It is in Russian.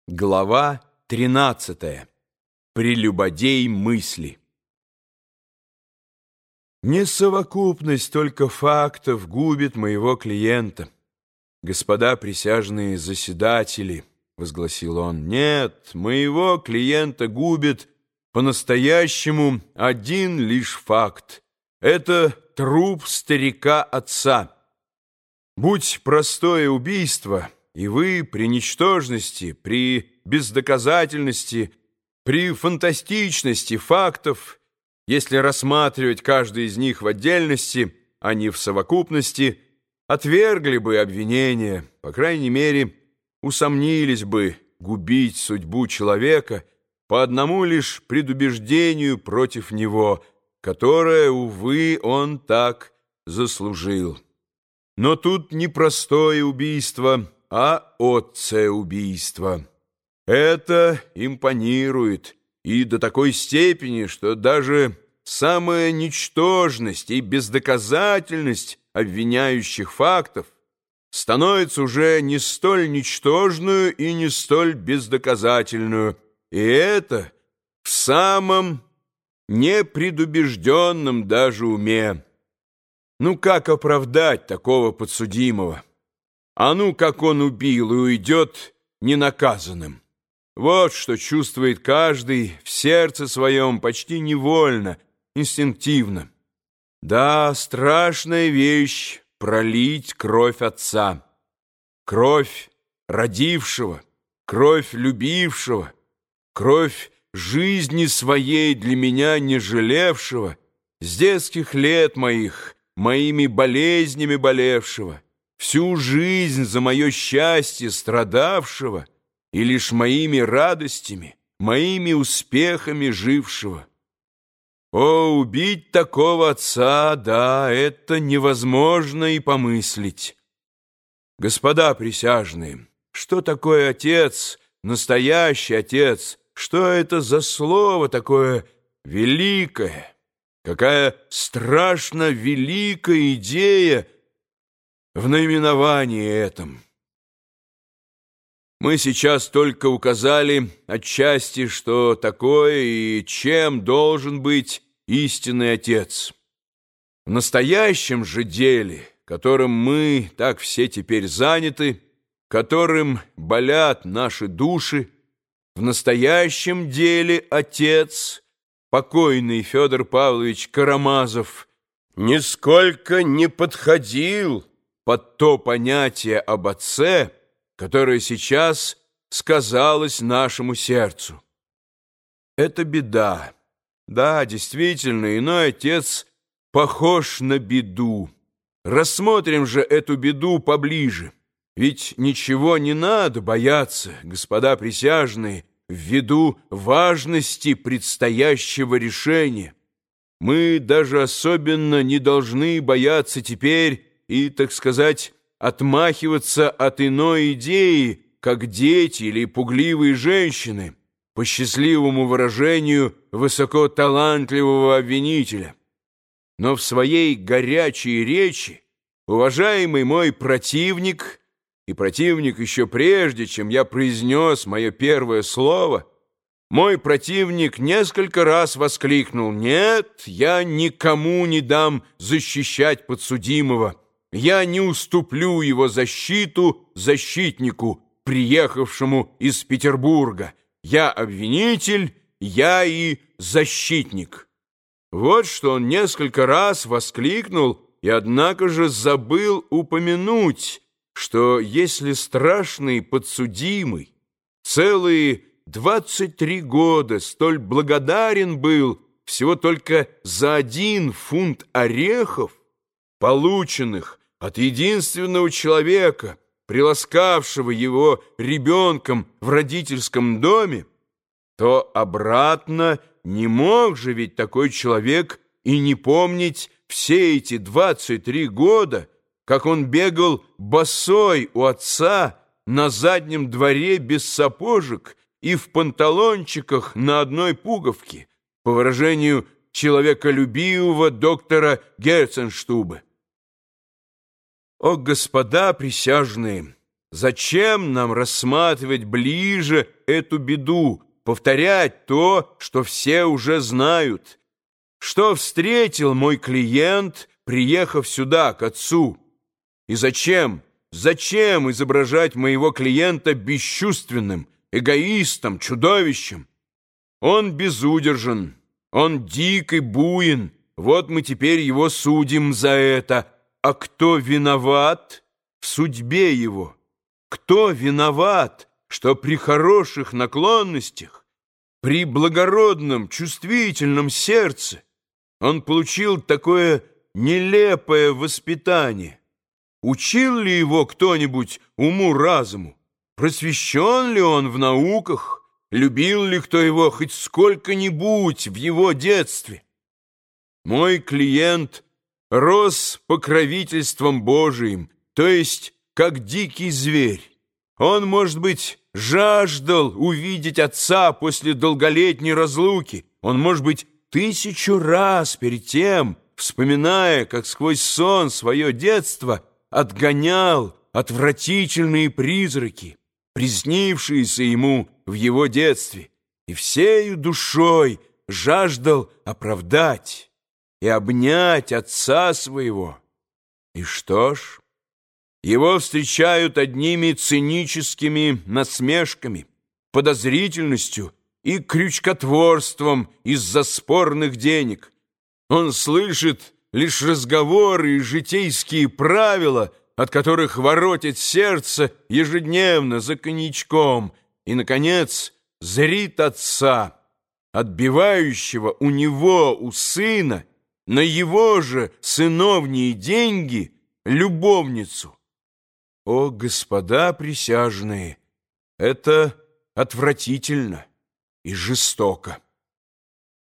Глава 13. Прелюбодей мысли. Не совокупность только фактов губит моего клиента. Господа присяжные заседатели, — возгласил он, — нет, моего клиента губит по-настоящему один лишь факт. Это труп старика-отца. Будь простое убийство, и вы при ничтожности, при бездоказательности, при фантастичности фактов, если рассматривать каждый из них в отдельности, а не в совокупности, отвергли бы обвинение, по крайней мере, усомнились бы губить судьбу человека по одному лишь предубеждению против него, которое, увы, он так заслужил. Но тут не простое убийство, а отце-убийство. Это импонирует, и до такой степени, что даже самая ничтожность и бездоказательность обвиняющих фактов становится уже не столь ничтожную и не столь бездоказательную, и это в самом непредубежденном даже уме. Ну как оправдать такого подсудимого? А ну как он убил и уйдет ненаказанным? Вот что чувствует каждый в сердце своем почти невольно, инстинктивно. Да, страшная вещь — пролить кровь отца. Кровь родившего, кровь любившего, кровь жизни своей для меня не жалевшего, с детских лет моих, моими болезнями болевшего, всю жизнь за мое счастье страдавшего и лишь моими радостями, моими успехами жившего. О, убить такого отца, да, это невозможно и помыслить. Господа присяжные, что такое отец, настоящий отец? Что это за слово такое великое? Какая страшно великая идея в наименовании этом! Мы сейчас только указали отчасти, что такое и чем должен быть истинный отец. В настоящем же деле, которым мы так все теперь заняты, которым болят наши души, в настоящем деле отец, покойный Федор Павлович Карамазов, нисколько не подходил под то понятие об отце, которое сейчас сказалось нашему сердцу. Это беда. Да, действительно, иной отец похож на беду. Рассмотрим же эту беду поближе. Ведь ничего не надо бояться, господа присяжные, ввиду важности предстоящего решения. Мы даже особенно не должны бояться теперь и, так сказать, отмахиваться от иной идеи, как дети или пугливые женщины, по счастливому выражению высокоталантливого обвинителя. Но в своей горячей речи уважаемый мой противник, и противник еще прежде, чем я произнес мое первое слово, мой противник несколько раз воскликнул: «Нет, я никому не дам защищать подсудимого. Я не уступлю его защиту защитнику, приехавшему из Петербурга. Я обвинитель, я и защитник». Вот что он несколько раз воскликнул, и однако же забыл упомянуть, что если страшный подсудимый целые 23 года столь благодарен был всего только за 1 фунт орехов, полученных от единственного человека, приласкавшего его ребенком в родительском доме, то обратно не мог же ведь такой человек и не помнить все эти 23 года, как он бегал босой у отца на заднем дворе без сапожек и в панталончиках на одной пуговке, по выражению человеколюбивого доктора Герценштубе. О, господа присяжные! зачем нам рассматривать ближе эту беду, повторять то, что все уже знают? Что встретил мой клиент, приехав сюда, к отцу? И зачем изображать моего клиента бесчувственным, эгоистом, чудовищем? Он безудержен, он дик и буин, вот мы теперь его судим за это. А кто виноват в судьбе его? Кто виноват, что при хороших наклонностях, при благородном, чувствительном сердце он получил такое нелепое воспитание? Учил ли его кто-нибудь уму-разуму? Просвещен ли он в науках? Любил ли кто его хоть сколько-нибудь в его детстве? Мой клиент рос покровительством Божиим, то есть как дикий зверь. Он, может быть, жаждал увидеть отца после долголетней разлуки. Он, может быть, 1000 раз перед тем, вспоминая, как сквозь сон свое детство, отгонял отвратительные призраки, приснившиеся ему в его детстве, и всею душой жаждал оправдать и обнять отца своего. И что ж, его встречают одними циническими насмешками, подозрительностью и крючкотворством из-за спорных денег. Он слышит лишь разговоры и житейские правила, от которых воротит сердце ежедневно за коньячком, и, наконец, зрит отца, отбивающего у него, у сына, на его же сыновние деньги любовницу. О, господа присяжные, это отвратительно и жестоко.